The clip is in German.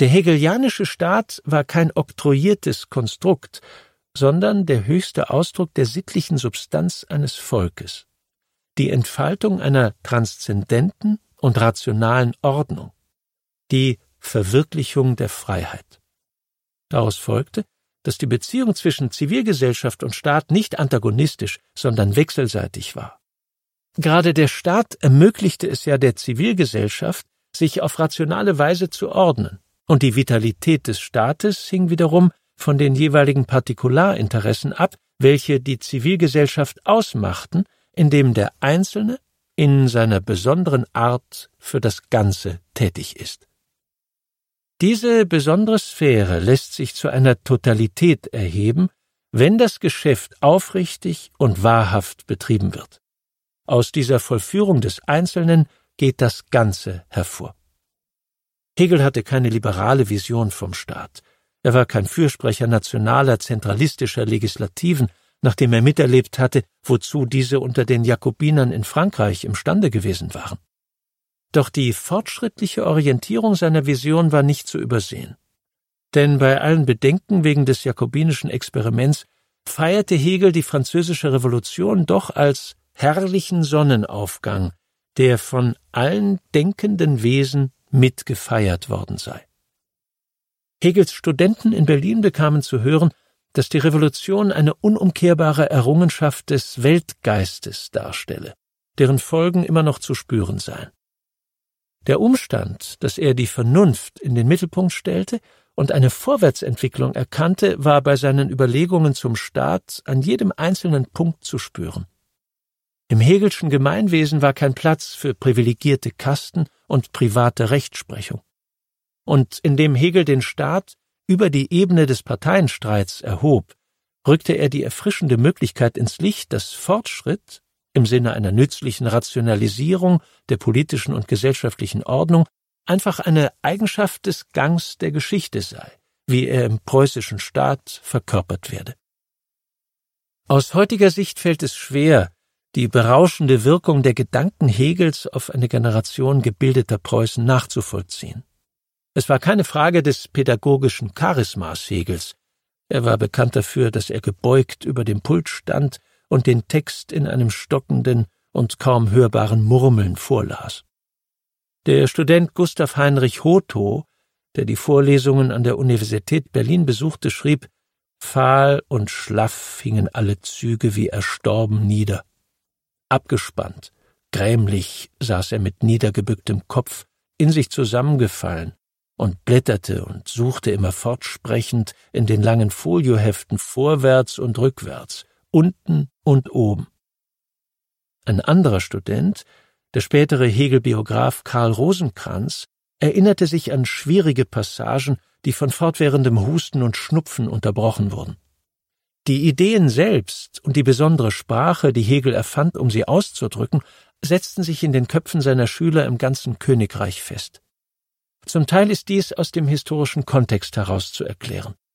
Der hegelianische Staat war kein oktroyiertes Konstrukt, sondern der höchste Ausdruck der sittlichen Substanz eines Volkes, die Entfaltung einer transzendenten und rationalen Ordnung, die Verwirklichung der Freiheit. Daraus folgte, dass die Beziehung zwischen Zivilgesellschaft und Staat nicht antagonistisch, sondern wechselseitig war. Gerade der Staat ermöglichte es ja der Zivilgesellschaft, sich auf rationale Weise zu ordnen, und die Vitalität des Staates hing wiederum von den jeweiligen Partikularinteressen ab, welche die Zivilgesellschaft ausmachten, indem der Einzelne in seiner besonderen Art für das Ganze tätig ist. Diese besondere Sphäre lässt sich zu einer Totalität erheben, wenn das Geschäft aufrichtig und wahrhaft betrieben wird. Aus dieser Vollführung des Einzelnen geht das Ganze hervor. Hegel hatte keine liberale Vision vom Staat. Er war kein Fürsprecher nationaler, zentralistischer Legislativen, nachdem er miterlebt hatte, wozu diese unter den Jakobinern in Frankreich imstande gewesen waren. Doch die fortschrittliche Orientierung seiner Vision war nicht zu übersehen. Denn bei allen Bedenken wegen des jakobinischen Experiments feierte Hegel die Französische Revolution doch als herrlichen Sonnenaufgang, der von allen denkenden Wesen mitgefeiert worden sei. Hegels Studenten in Berlin bekamen zu hören, dass die Revolution eine unumkehrbare Errungenschaft des Weltgeistes darstelle, deren Folgen immer noch zu spüren seien. Der Umstand, dass er die Vernunft in den Mittelpunkt stellte und eine Vorwärtsentwicklung erkannte, war bei seinen Überlegungen zum Staat an jedem einzelnen Punkt zu spüren. Im Hegelschen Gemeinwesen war kein Platz für privilegierte Kasten und private Rechtsprechung. Und indem Hegel den Staat über die Ebene des Parteienstreits erhob, rückte er die erfrischende Möglichkeit ins Licht, dass Fortschritt im Sinne einer nützlichen Rationalisierung der politischen und gesellschaftlichen Ordnung einfach eine Eigenschaft des Gangs der Geschichte sei, wie er im preußischen Staat verkörpert werde. Aus heutiger Sicht fällt es schwer, die berauschende Wirkung der Gedanken Hegels auf eine Generation gebildeter Preußen nachzuvollziehen. Es war keine Frage des pädagogischen Charismas Hegels. Er war bekannt dafür, dass er gebeugt über dem Pult stand und den Text in einem stockenden und kaum hörbaren Murmeln vorlas. Der Student Gustav Heinrich Hotho, der die Vorlesungen an der Universität Berlin besuchte, schrieb: Fahl und schlaff hingen alle Züge wie erstorben nieder. Abgespannt, grämlich saß er mit niedergebücktem Kopf, in sich zusammengefallen, und blätterte und suchte immer fortsprechend in den langen Folioheften vorwärts und rückwärts, unten und oben. Ein anderer Student, der spätere Hegel-Biograf Karl Rosenkranz, erinnerte sich an schwierige Passagen, die von fortwährendem Husten und Schnupfen unterbrochen wurden. Die Ideen selbst und die besondere Sprache, die Hegel erfand, um sie auszudrücken, setzten sich in den Köpfen seiner Schüler im ganzen Königreich fest. Zum Teil ist dies aus dem historischen Kontext heraus zu erklären.